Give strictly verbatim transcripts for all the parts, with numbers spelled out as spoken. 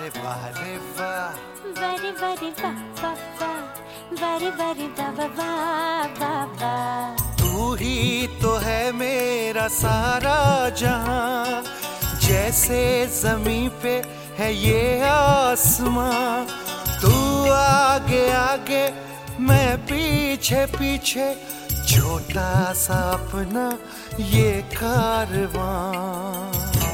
रे वाह रे वाह, वारे वारे वाह वाह वाह, वारे वारे वाह वाह वाह वाह वाह। तू ही तो है मेरा सारा जहां, जैसे जमीन पे है ये आसमां। तू आगे आगे मैं पीछे पीछे, छोटा सा अपना ये कारवां।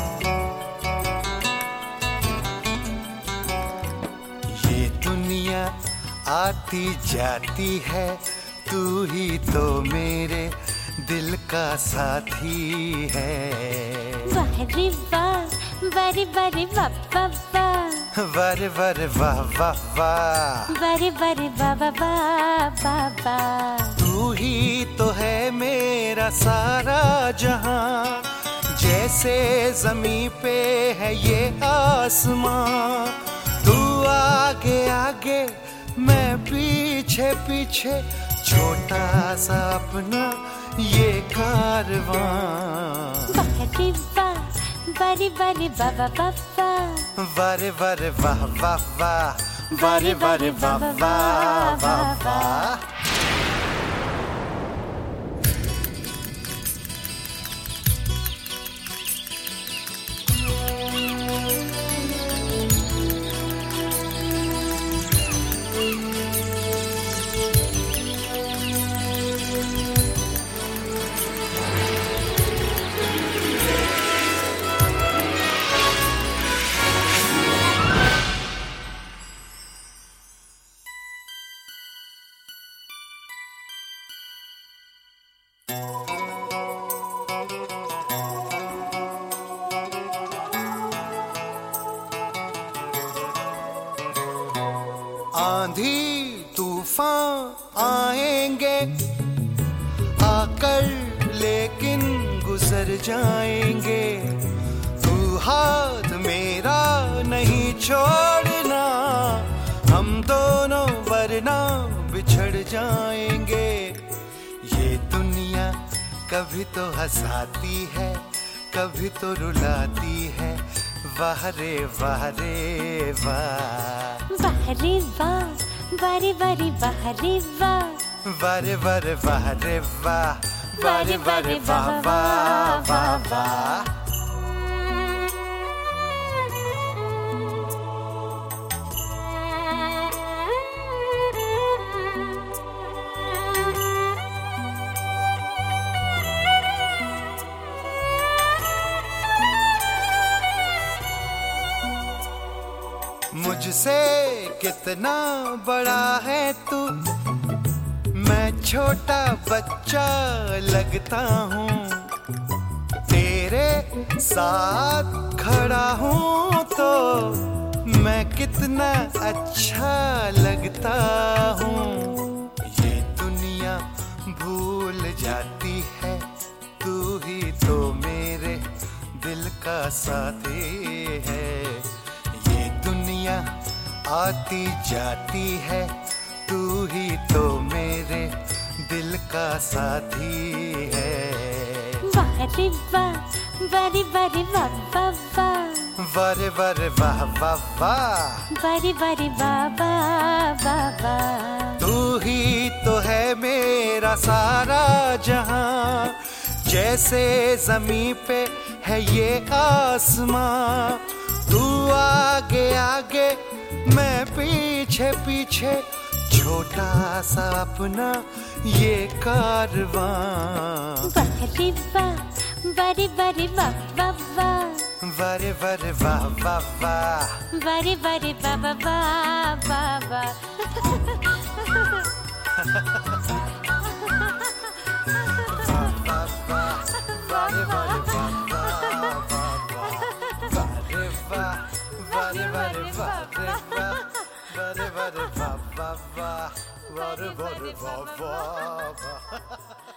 ये दुनिया आती जाती है, तू ही तो मेरे दिल का साथी है। वाह रे वाह, वारे वारे वाह वाह वाह, वारे वारे वाह वाह वाह, वारे वारे वाह वाह वाह वाह वाह। तू ही तो है मेरा सारा जहां, जैसे जमीन पे है ये आसमां। तू आगे आगे मैं पीछे पीछे, छोटा सा अपना ये कारवां। वाह रे वाह, वारे वारे वाह वाह वाह वाह, वारे वारे वाह वाह वाह, वारे वारे वाह वाह वाह वाह। आंधी तूफान आएंगे आकर, लेकिन गुजर जाएंगे। तू हाथ मेरा नहीं छोड़ना, हम दोनों वरना बिछड़ जाएंगे। ये दुनिया कभी तो हंसाती है, कभी तो रुलाती है। वाह रे वाह रे वाह, वाह रे वाह, वारे वारे वाह रे वाह, वारे वारे वाह रे वाह, वारे वारे वाह वाह वाह वाह। मुझसे कितना बड़ा है तू, मैं छोटा बच्चा लगता हूँ। तेरे साथ खड़ा हूँ तो मैं कितना अच्छा लगता हूँ। ये दुनिया भूल जाती है, तू ही तो मेरे दिल का साथी है। आती जाती है, तू ही तो मेरे दिल का साथी है। वाह रे वाह, वारे वारे वाह वाह वाह, वारे वारे वाह वाह वाह, वारे वारे वाह वाह वाह वाह। तू ही तो है मेरा सारा जहां, जैसे जमीन पे है ये आसमां। तू आगे आगे मैं पीछे पीछे, छोटा सा अपना ये कारवां। वाह रे वाह, वारे वारे वाह वाह वाह, वारे वारे वाह वाह वाह, वारे वारे वाह वाह वाह वाह वाह। वारे वारे वाह वारे वारे वाह रे वाह, वारे वारे वाह वाह वाह, वारे वारे वाह वाह वाह।